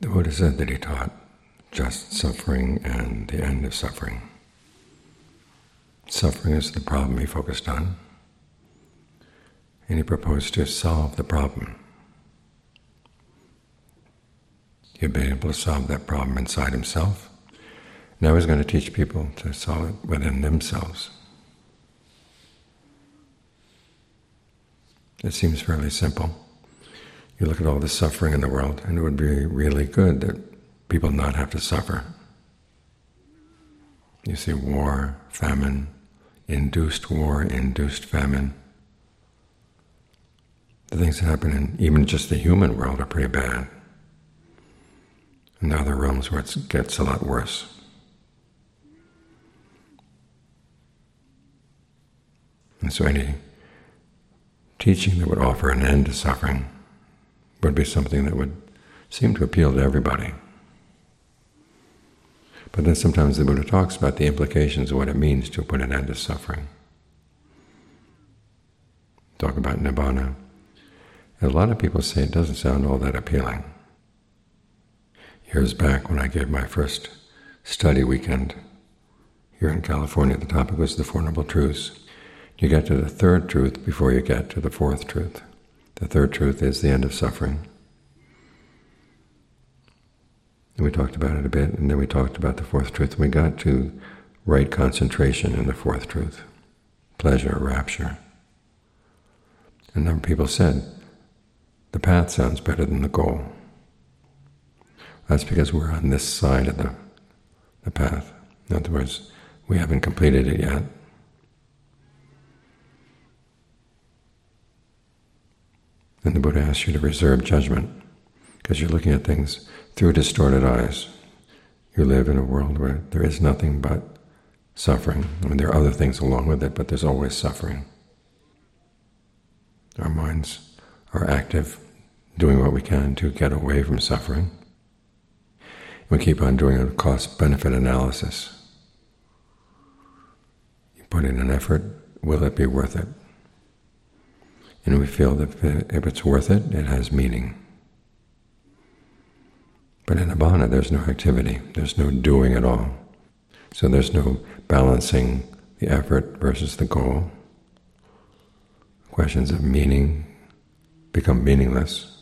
The Buddha said that he taught just suffering and the end of suffering. Suffering is the problem he focused on, and he proposed to solve the problem. He'd been able to solve that problem inside himself. Now he's going to teach people to solve it within themselves. It seems fairly simple. You look at all the suffering in the world, and it would be really good that people not have to suffer. You see war, famine, induced war, induced famine. The things that happen in even just the human world are pretty bad. In the other realms where it gets a lot worse. And so any teaching that would offer an end to suffering would be something that would seem to appeal to everybody. But then sometimes the Buddha talks about the implications of what it means to put an end to suffering. Talk about Nibbana. And a lot of people say it doesn't sound all that appealing. Years back when I gave my first study weekend here in California, the topic was the Four Noble Truths. You get to the third truth before you get to the fourth truth. The third truth is the end of suffering. And we talked about it a bit, and then we talked about the fourth truth, and we got to right concentration in the fourth truth, pleasure, rapture. And a number of people said, the path sounds better than the goal. That's because we're on this side of the path. In other words, we haven't completed it yet. And the Buddha asks you to reserve judgment, because you're looking at things through distorted eyes. You live in a world where there is nothing but suffering. I mean, there are other things along with it, but there's always suffering. Our minds are active, doing what we can to get away from suffering. We keep on doing a cost-benefit analysis. You put in an effort, will it be worth it? And we feel that if it's worth it, it has meaning. But in Nibbana, there's no activity, there's no doing at all. So there's no balancing the effort versus the goal. Questions of meaning become meaningless.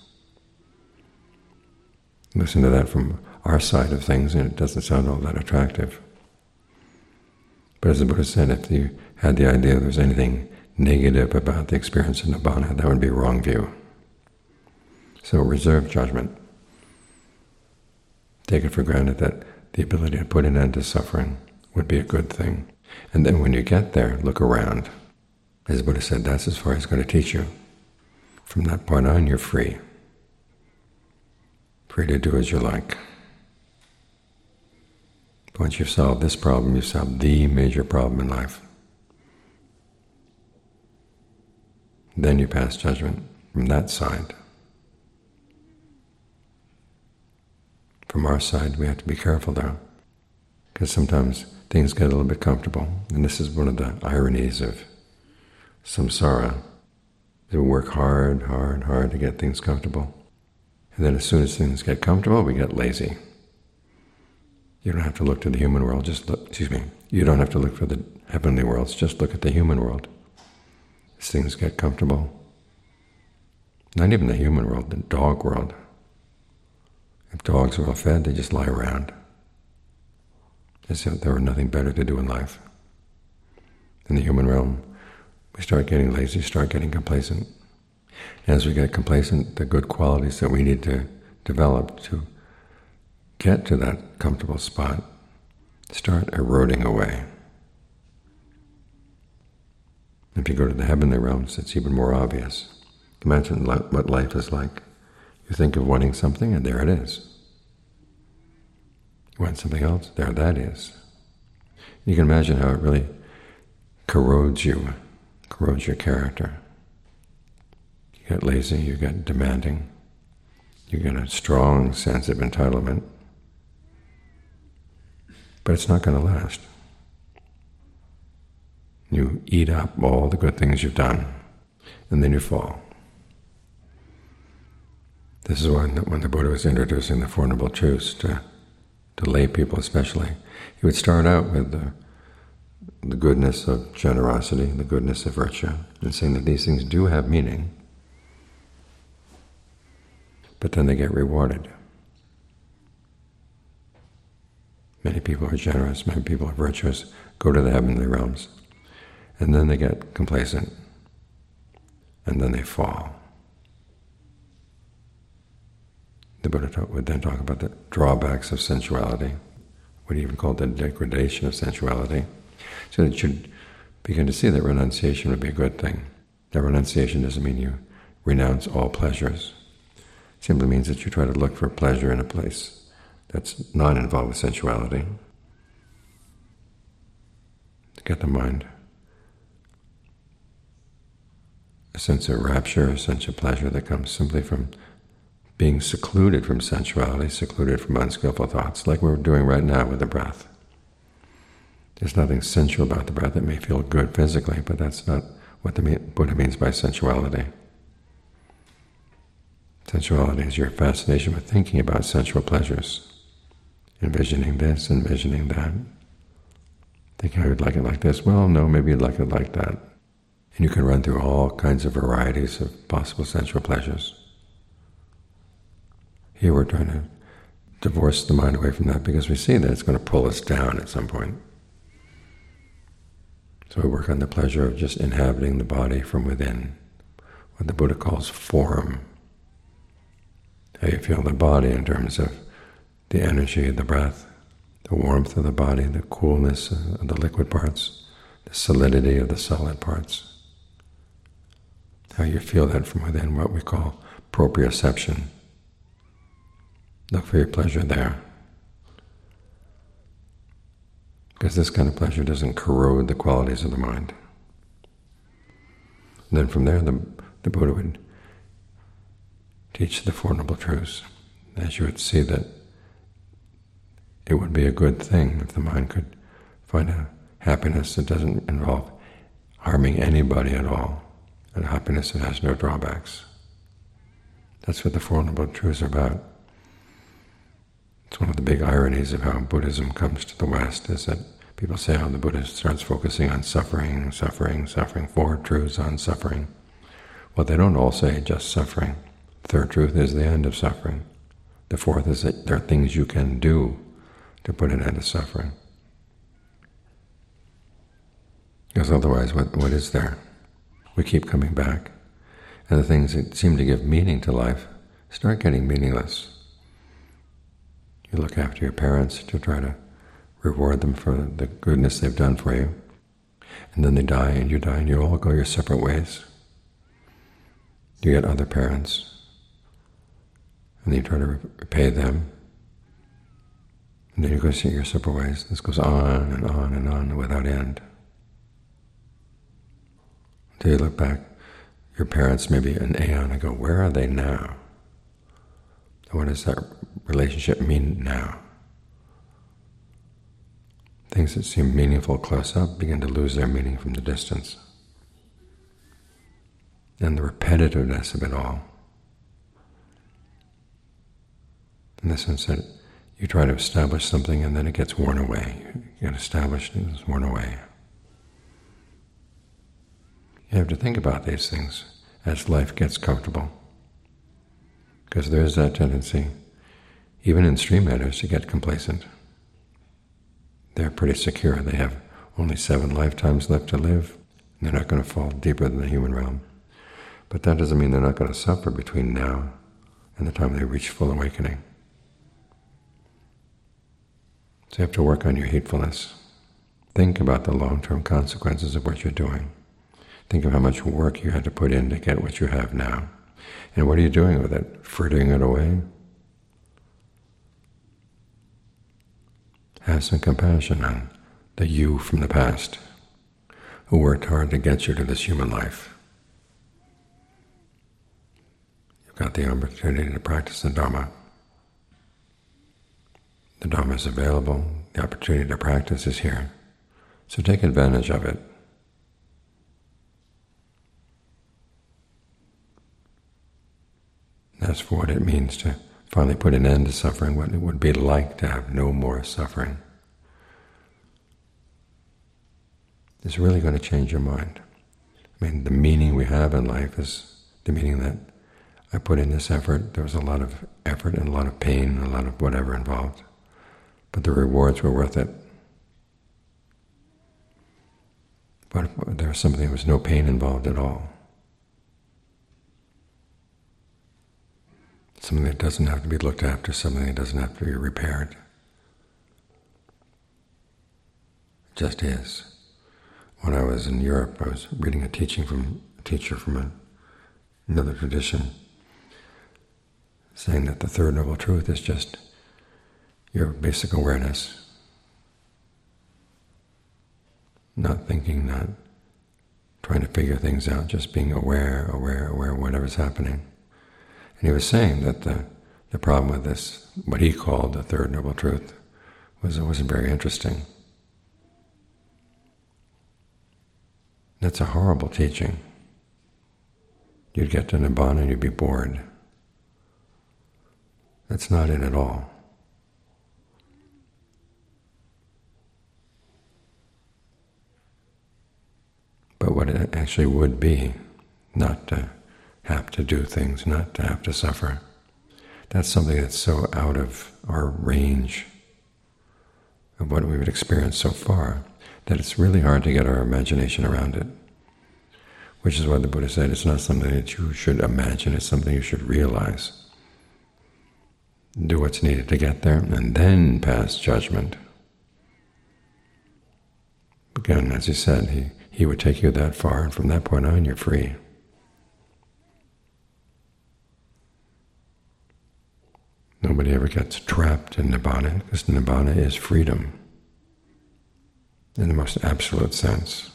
Listen to that from our side of things, and it doesn't sound all that attractive. But as the Buddha said, if you had the idea there's anything negative about the experience of Nibbana, that would be a wrong view. So reserve judgment. Take it for granted that the ability to put an end to suffering would be a good thing. And then when you get there, look around. As the Buddha said, that's as far as he's going to teach you. From that point on, you're free. Free to do as you like. Once you've solved this problem, you've solved the major problem in life. Then you pass judgment from that side. From our side, we have to be careful though, because sometimes things get a little bit comfortable, and this is one of the ironies of samsara. We work hard to get things comfortable, and then as soon as things get comfortable, we get lazy. You don't have to look to the human world, you don't have to look for the heavenly worlds, just look at the human world. As things get comfortable, not even the human world, the dog world. If dogs are well fed, they just lie around, as if there were nothing better to do in life. In the human realm, we start getting lazy, start getting complacent. And as we get complacent, the good qualities that we need to develop to get to that comfortable spot start eroding away. If you go to the heavenly realms, it's even more obvious. Imagine what life is like. You think of wanting something, and there it is. You want something else, there that is. You can imagine how it really corrodes you, corrodes your character. You get lazy, you get demanding, you get a strong sense of entitlement. But it's not going to last. You eat up all the good things you've done, and then you fall. This is when the Buddha was introducing the Four Noble Truths to lay people especially. He would start out with the goodness of generosity, the goodness of virtue, and saying that these things do have meaning, but then they get rewarded. Many people are generous, many people are virtuous, go to the heavenly realms, and then they get complacent, and then they fall. The Buddha would then talk about the drawbacks of sensuality, what he even called the degradation of sensuality, so that you should begin to see that renunciation would be a good thing. Now, renunciation doesn't mean you renounce all pleasures. It simply means that you try to look for pleasure in a place that's not involved with sensuality. To get the mind a sense of rapture, a sense of pleasure that comes simply from being secluded from sensuality, secluded from unskillful thoughts, like we're doing right now with the breath. There's nothing sensual about the breath. It may feel good physically, but that's not what the Buddha means by sensuality. Sensuality is your fascination with thinking about sensual pleasures, envisioning this, envisioning that, thinking, I would like it like this. Well, no, maybe you'd like it like that. And you can run through all kinds of varieties of possible sensual pleasures. Here we're trying to divorce the mind away from that because we see that it's going to pull us down at some point. So we work on the pleasure of just inhabiting the body from within, what the Buddha calls form. How you feel the body in terms of the energy of the breath, the warmth of the body, the coolness of the liquid parts, the solidity of the solid parts. How you feel that from within, what we call proprioception. Look for your pleasure there. Because this kind of pleasure doesn't corrode the qualities of the mind. And then from there, the Buddha would teach the Four Noble Truths, as you would see that it would be a good thing if the mind could find a happiness that doesn't involve harming anybody at all, and a happiness that has no drawbacks. That's what the Four Noble Truths are about. It's one of the big ironies of how Buddhism comes to the West, is that people say how the Buddha starts focusing on suffering, suffering, suffering, 4 truths on suffering. Well, they don't all say just suffering. The 3rd truth is the end of suffering. The 4th is that there are things you can do to put an end to suffering. Because otherwise, what is there? We keep coming back, and the things that seem to give meaning to life start getting meaningless. You look after your parents to try to reward them for the goodness they've done for you, and then they die, and you all go your separate ways. You get other parents, and then you try to repay them, and then you go your separate ways. This goes on and on and on without end. Until you look back, your parents maybe an aeon ago, where are they now? What does that relationship mean now? Things that seem meaningful close up begin to lose their meaning from the distance. And the repetitiveness of it all, in the sense that you try to establish something and then it gets worn away. You get established and it's worn away. You have to think about these things as life gets comfortable, because there is that tendency, even in stream eaters, to get complacent. They're pretty secure. They have only 7 lifetimes left to live, and they're not going to fall deeper than the human realm. But that doesn't mean they're not going to suffer between now and the time they reach full awakening. So you have to work on your heedfulness. Think about the long-term consequences of what you're doing. Think of how much work you had to put in to get what you have now. And what are you doing with it? Frittering it away? Have some compassion on the you from the past who worked hard to get you to this human life. You've got the opportunity to practice the Dhamma. The Dhamma is available. The opportunity to practice is here. So take advantage of it. as for what it means to finally put an end to suffering, what it would be like to have no more suffering, is really going to change your mind. I mean, the meaning we have in life is the meaning that I put in this effort. There was a lot of effort and a lot of pain and a lot of whatever involved, but the rewards were worth it. But if there was something, there was no pain involved at all. Something that doesn't have to be looked after, something that doesn't have to be repaired. It just is. When I was in Europe, I was reading a teaching from a teacher from another tradition, saying that the Third Noble Truth is just your basic awareness. Not thinking, not trying to figure things out, just being aware of whatever's happening. And he was saying that the problem with this, what he called the Third Noble Truth, was it wasn't very interesting. That's a horrible teaching. You'd get to Nibbana and you'd be bored. That's not it at all. But what it actually would be, not to have to do things, not to have to suffer, that's something that's so out of our range of what we've experienced so far that it's really hard to get our imagination around it. Which is why the Buddha said it's not something that you should imagine, it's something you should realize. Do what's needed to get there, and then pass judgment. Again, as he said, he would take you that far, and from that point on, you're free. Nobody ever gets trapped in Nibbana, because Nibbana is freedom in the most absolute sense.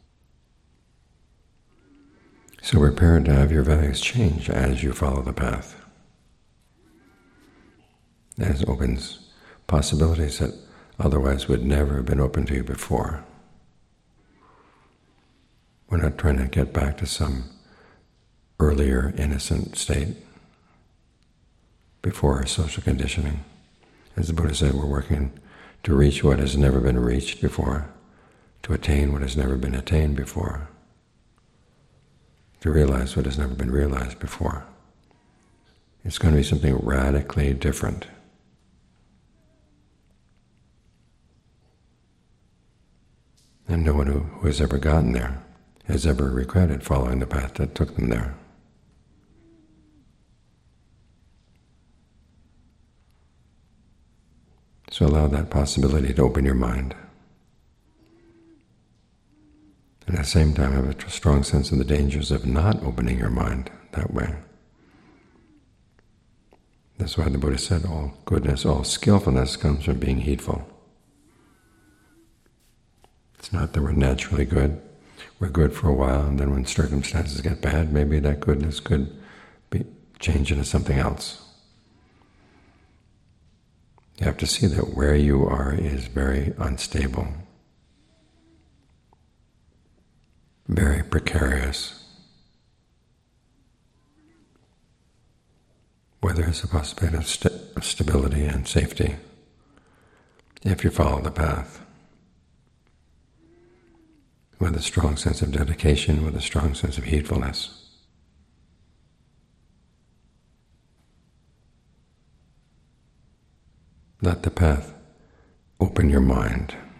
So prepare to have your values change as you follow the path. As it opens possibilities that otherwise would never have been open to you before. We're not trying to get back to some earlier innocent state before our social conditioning. As the Buddha said, we're working to reach what has never been reached before, to attain what has never been attained before, to realize what has never been realized before. It's going to be something radically different. And no one who has ever gotten there has ever regretted following the path that took them there. So allow that possibility to open your mind. And at the same time, have a strong sense of the dangers of not opening your mind that way. That's why the Buddha said all goodness, all skillfulness comes from being heedful. It's not that we're naturally good. We're good for a while, and then when circumstances get bad, maybe that goodness could be changed into something else. You have to see that where you are is very unstable, very precarious, where there is a possibility of stability and safety if you follow the path with a strong sense of dedication, with a strong sense of heedfulness. Let the path open your mind.